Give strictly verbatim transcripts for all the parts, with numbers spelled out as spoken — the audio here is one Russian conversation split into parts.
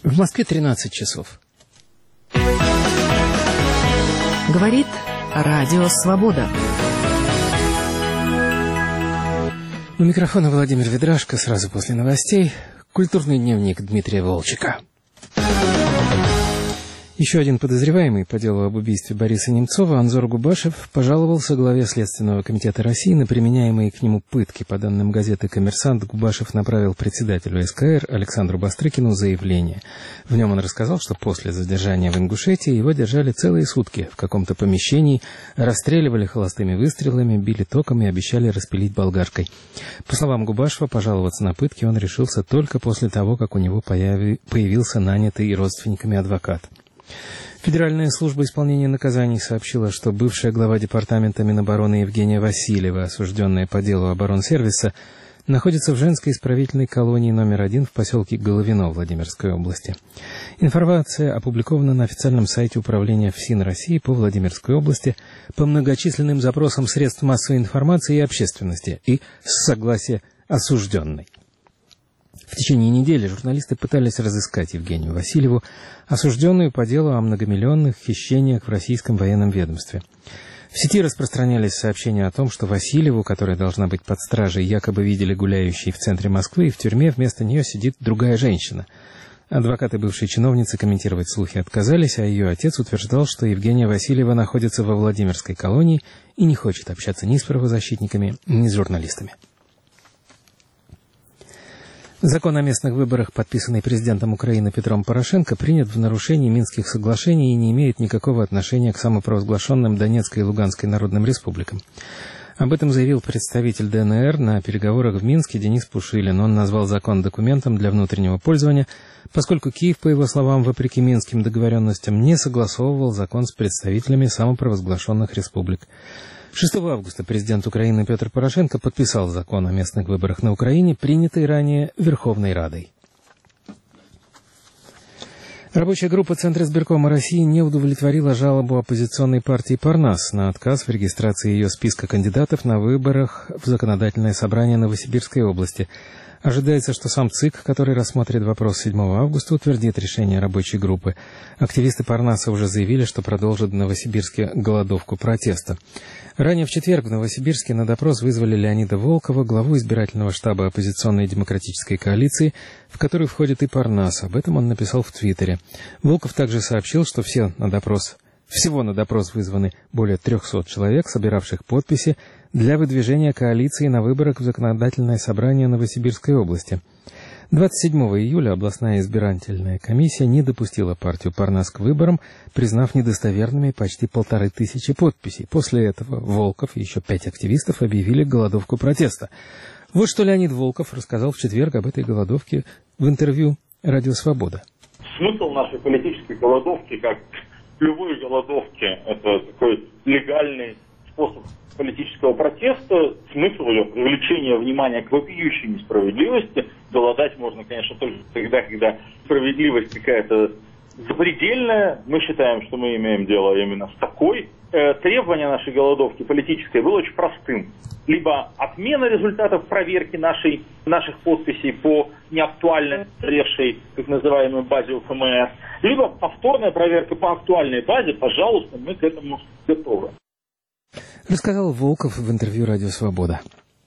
В Москве тринадцать часов. Говорит Радио Свобода. У микрофона Владимир Ведрашко. Сразу после новостей культурный дневник Дмитрия Волчека. Еще один подозреваемый по делу об убийстве Бориса Немцова, Анзор Губашев, пожаловался главе Следственного комитета России на применяемые к нему пытки. По данным газеты «Коммерсант», Губашев направил председателю эс ка эр Александру Бастрыкину заявление. В нем он рассказал, что после задержания в Ингушетии его держали целые сутки в каком-то помещении, расстреливали холостыми выстрелами, били током и обещали распилить болгаркой. По словам Губашева, пожаловаться на пытки он решился только после того, как у него появи... появился нанятый и родственниками адвокат. Федеральная служба исполнения наказаний сообщила, что бывшая глава департамента Минобороны Евгения Васильева, осужденная по делу оборонсервиса, находится в женской исправительной колонии номер один в поселке Головино Владимирской области. Информация опубликована на официальном сайте Управления ФСИН России по Владимирской области по многочисленным запросам средств массовой информации и общественности и с согласия осужденной. В течение недели журналисты пытались разыскать Евгению Васильеву, осужденную по делу о многомиллионных хищениях в российском военном ведомстве. В сети распространялись сообщения о том, что Васильеву, которая должна быть под стражей, якобы видели гуляющей в центре Москвы, и в тюрьме вместо нее сидит другая женщина. Адвокаты бывшей чиновницы комментировать слухи отказались, а ее отец утверждал, что Евгения Васильева находится во Владимирской колонии и не хочет общаться ни с правозащитниками, ни с журналистами. Закон о местных выборах, подписанный президентом Украины Петром Порошенко, принят в нарушении Минских соглашений и не имеет никакого отношения к самопровозглашенным Донецкой и Луганской народным республикам. Об этом заявил представитель дэ эн эр на переговорах в Минске Денис Пушилин. Он назвал закон документом для внутреннего пользования, поскольку Киев, по его словам, вопреки минским договоренностям, не согласовывал закон с представителями самопровозглашенных республик. шестого августа президент Украины Петр Порошенко подписал закон о местных выборах на Украине, принятый ранее Верховной Радой. Рабочая группа Центра избиркома России не удовлетворила жалобу оппозиционной партии «Парнас» на отказ в регистрации ее списка кандидатов на выборах в Законодательное собрание Новосибирской области. Ожидается, что сам ЦИК, который рассмотрит вопрос седьмого августа, утвердит решение рабочей группы. Активисты Парнаса уже заявили, что продолжат в Новосибирске голодовку протеста. Ранее в четверг в Новосибирске на допрос вызвали Леонида Волкова, главу избирательного штаба оппозиционной демократической коалиции, в который входит и Парнас. Об этом он написал в Твиттере. Волков также сообщил, что все на допрос, всего на допрос вызваны более трехсот человек, собиравших подписи для выдвижения коалиции на выборах в Законодательное собрание Новосибирской области. двадцать седьмого июля областная избирательная комиссия не допустила партию «Парнас» к выборам, признав недостоверными почти полторы тысячи подписей. После этого Волков и еще пять активистов объявили голодовку протеста. Вот что Леонид Волков рассказал в четверг об этой голодовке в интервью «Радио Свобода». Смысл нашей политической голодовки, как любые голодовки, это такой легальный способ политического протеста, смысл ее привлечения внимания к вопиющей несправедливости. Голодать можно, конечно, только тогда, когда справедливость какая-то запредельная. Мы считаем, что мы имеем дело именно с такой. Э, требование нашей голодовки политической было очень простым. Либо отмена результатов проверки нашей, наших подписей по неактуальной, устаревшей, так называемой базе у эф эм эс, либо повторная проверка по актуальной базе. Пожалуйста, мы к этому готовы. Рассказал Волков в интервью «Радио Свобода».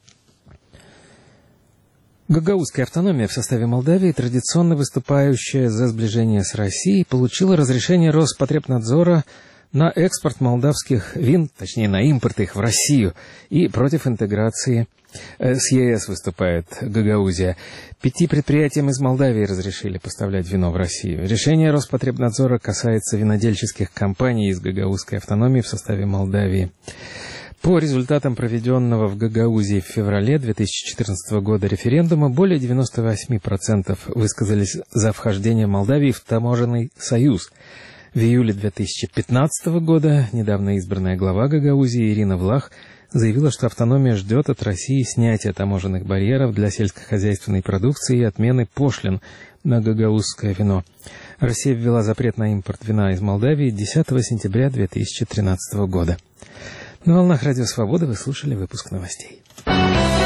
Гагаузская автономия в составе Молдавии, традиционно выступающая за сближение с Россией, получила разрешение Роспотребнадзора на экспорт молдавских вин, точнее на импорт их в Россию, и против интеграции с е эс выступает Гагаузия. Пяти предприятиям из Молдавии разрешили поставлять вино в Россию. Решение Роспотребнадзора касается винодельческих компаний из Гагаузской автономии в составе Молдавии. По результатам проведенного в Гагаузии в феврале две тысячи четырнадцатого года референдума более девяносто восемь процентов высказались за вхождение Молдавии в таможенный союз. В июле две тысячи пятнадцатого года недавно избранная глава Гагаузии Ирина Влах заявила, что автономия ждет от России снятия таможенных барьеров для сельскохозяйственной продукции и отмены пошлин на гагаузское вино. Россия ввела запрет на импорт вина из Молдавии десятого сентября две тысячи тринадцатого года. На волнах Радио Свобода вы слушали выпуск новостей.